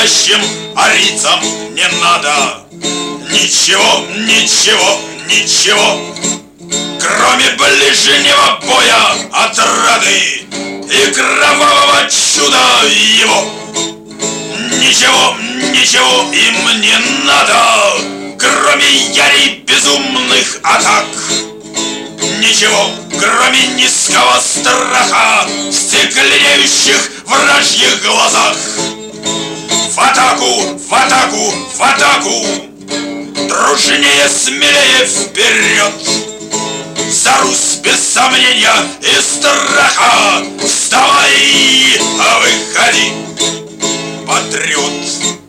Настоящим арийцам не надо ничего, ничего, ничего, кроме ближнего боя, отрады и кровавого чуда его. Ничего, ничего им не надо, кроме ярей безумных атак. Ничего, кроме низкого страха в стекленеющих вражьих глазах. В атаку, в атаку, в атаку! Дружнее, смелее вперед! За Русь без сомнения и страха! Вставай, выходи, патриот!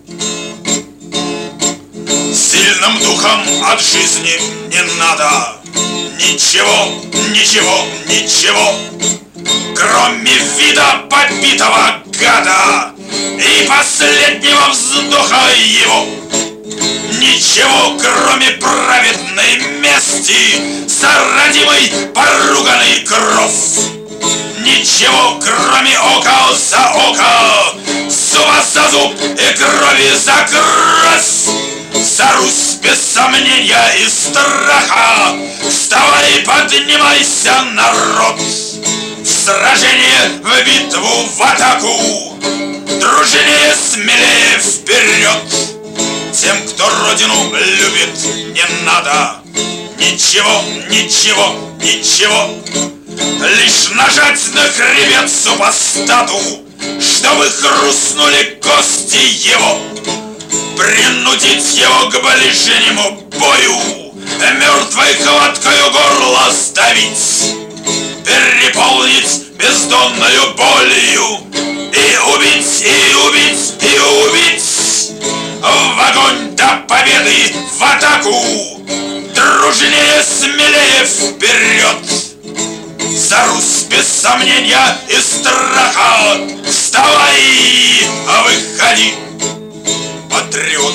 Сильным духом от жизни не надо ничего, ничего, ничего, кроме вида побитого гада и последнего вздоха его. Ничего, кроме праведной мести за родимый поруганный кров. Ничего, кроме ока за око, зуба за зуб и крови за кровь. За Русь без сомнения и страха! Вставай, поднимайся, народ! В сражение, в битву, в атаку! Дружнее, смелее вперед! Тем, кто родину любит, не надо ничего, ничего, ничего, лишь нажать на хребет супостату, чтобы хрустнули кости его. Принудить его к ближнему бою, мертвой хваткою горло сдавить, переполнить бездонною болью и убить, и убить, и убить. В огонь до победы, в атаку! Дружнее, смелее вперед! За Русь без сомнения и страха! Вставай, выходи, патриот!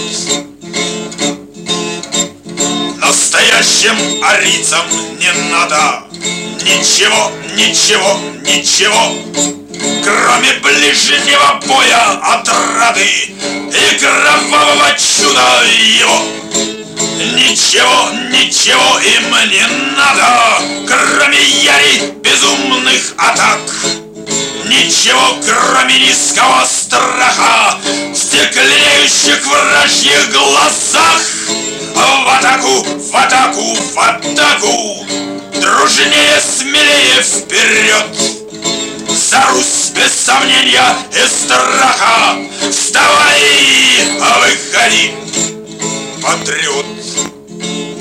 Настоящим арийцам не надо ничего, ничего, ничего, кроме ближнего боя, отрады и кровавого чуда его. Ничего, ничего им не надо, кроме ярей безумных атак. Ничего, кроме низкого страха в стекленеющих вражьих глазах. В атаку, в атаку, в атаку! Дружнее, смелее вперед! За Русь без сомнения и страха! Вставай, выходи, патриот!